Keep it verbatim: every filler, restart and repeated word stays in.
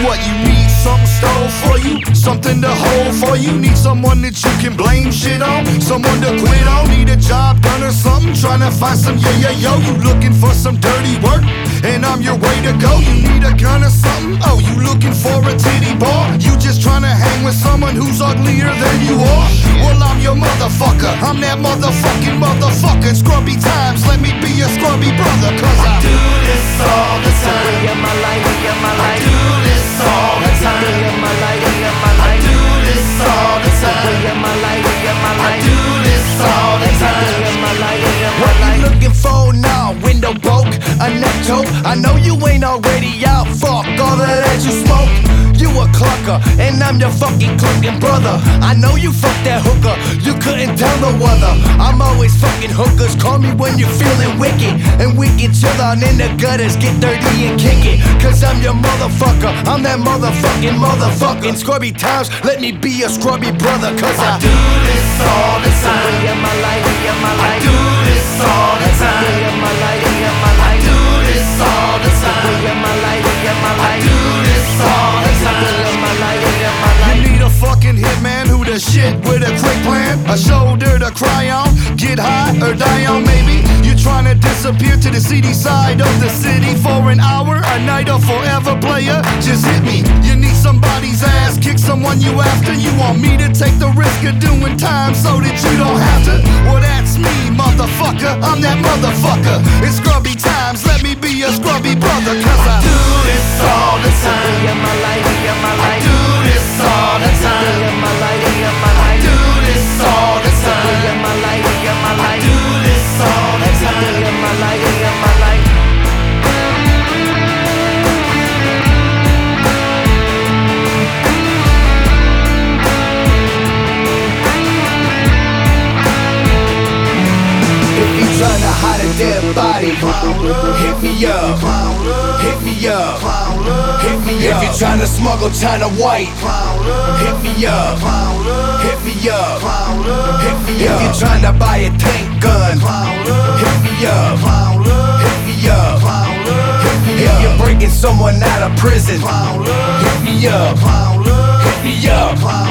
What you need, something stole for you, something to hold for you. Need someone that you can blame shit on, someone to quit on. Need a job done or something, trying to find some yeah yeah yo. You looking for some dirty work, and I'm your way to go. You need a gun or something, oh you looking for a titty bar. You just trying to hang with someone who's uglier than you are. Well I'm your motherfucker, I'm that motherfucking motherfucker. Scrubby times, let me be your scrubby brother. Cause I do this all the time. My life, my life. I do this all the time. My life, my I life. do this all the time. My life, my I life. do this all the time. My life, my What life. you looking for now? Window broke, a neck choke. I know you ain't already out. Fuck all of that you smoke. You a clucker, and I'm your fucking clucking brother. I know you fucked that hooker, you couldn't tell no other. I'm always fucking hookers, call me when you're feeling wicked. And we can chill out in the gutters, get dirty and kick it. Cause I'm your motherfucker, I'm that motherfucking motherfucking scrubby times, let me be a scrubby brother. Cause I, I do this all the time. Yeah, my life, yeah, my I life. do this all the time. Yeah, my life, yeah, my I life. do this all the time. Yeah, my life, yeah, my I life. do this all the time. Yeah, my life, yeah, my life. You need a fucking hitman who the shit with a quick plan, a shoulder to cry on, get high or die on maybe. You trying to disappear to the seedy side of the city for an hour, a night or forever player, just hit me. You need somebody's ass, kick someone you after. You want me to take the risk of doing time so that you don't have to? Well that's me, motherfucker, I'm that motherfucker. It's scrubby times, let me be a scrubby brother. Cause I do this all the time. Yeah, my life, yeah, my I life. do this all the time. Yeah, my life, yeah, my I life. do this all the time. Yeah, my life, yeah, my I life. do this all the time. Yeah, my life, yeah, my life. if you tryna hide a dead body, hit me up, hit me up, hit me up. If you tryna smuggle China white, hit me up, hit me up, hit me up. If you tryna buy a tank gun, hit me up, hit me up, hit me up. If you're breaking someone out of prison, hit me up, hit me up.